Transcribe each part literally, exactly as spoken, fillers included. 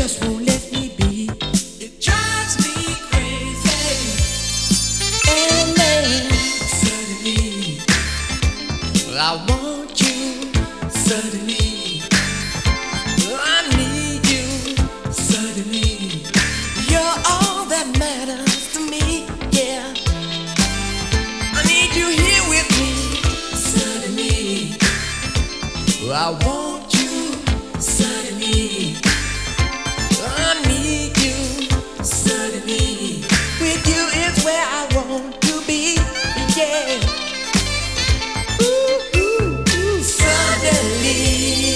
just won't let me be. It drives me crazy. And then suddenly I want you. Suddenly I need you. Suddenly you're all that matters to me. Yeah, I need you here with me. Suddenly I want you. Suddenly I need you. Suddenly with you is where I want to be. Yeah. Ooh, ooh, ooh. Suddenly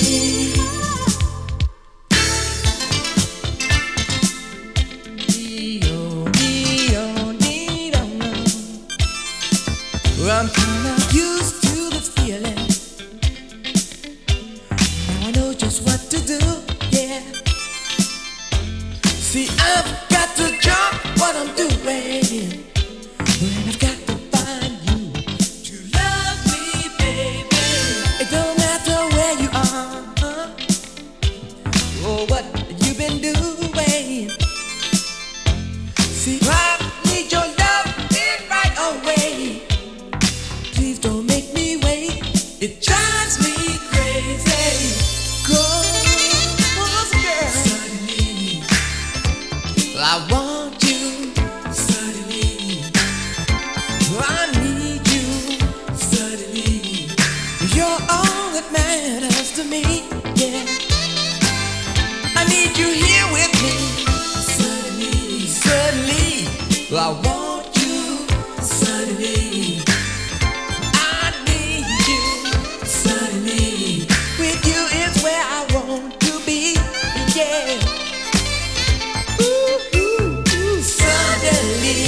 I'm kinda used to this feeling. Now I know just what to do, yeah. See, I've got to drop what I'm doing, and I've got to find you to love me, baby. It don't matter where you are or what you've been doing. See, I need your love in right away. Please don't make me wait. It drives me crazy. Go, girl. Suddenly, I want you. Suddenly, I need you. Suddenly, you're all that matters to me. Yeah, I need you here with me. Suddenly, suddenly, I want you. Suddenly. Suddenly, with you is where I want to be. Yeah. Ooh, ooh, ooh. Suddenly,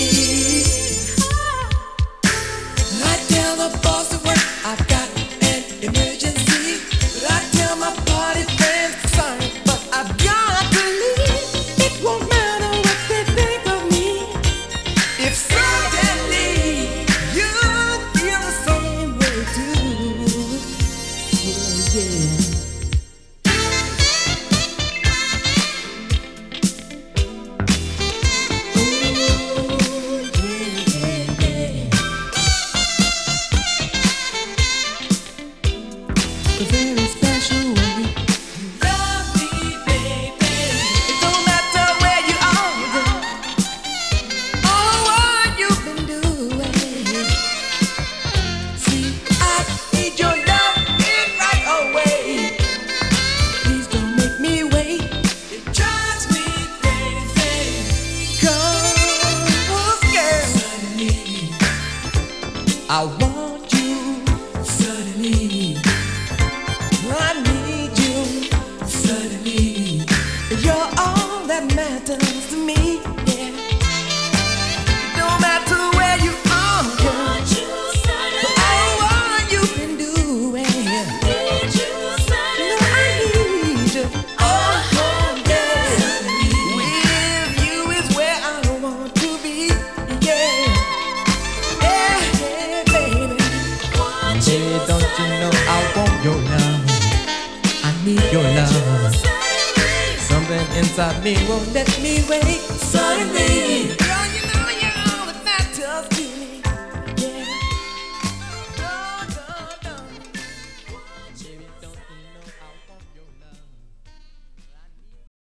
I tell the boss at work I've got an emergency. I tell my party friends sorry, but I've got to leave. It won't matter what they think of me. If suddenly you feel the same way too. Yeah, yeah. Ooh, yeah, yeah. A very special way. You love me, baby. It don't matter where you are, girl, or what you've been doing. See, I need your love in right away. Please don't make me wait. It drives me crazy. Cause, girl, suddenly I want you. Suddenly I need you. Suddenly you're all that matters to me. Yeah, no matter where you are, girl, or what you've been doing. No, I need you. Oh, yeah. With you is where I want to be. Yeah, yeah, yeah, baby. Hey, don't you know I want your love? I need your love. Something inside me won't let me wait. Suddenly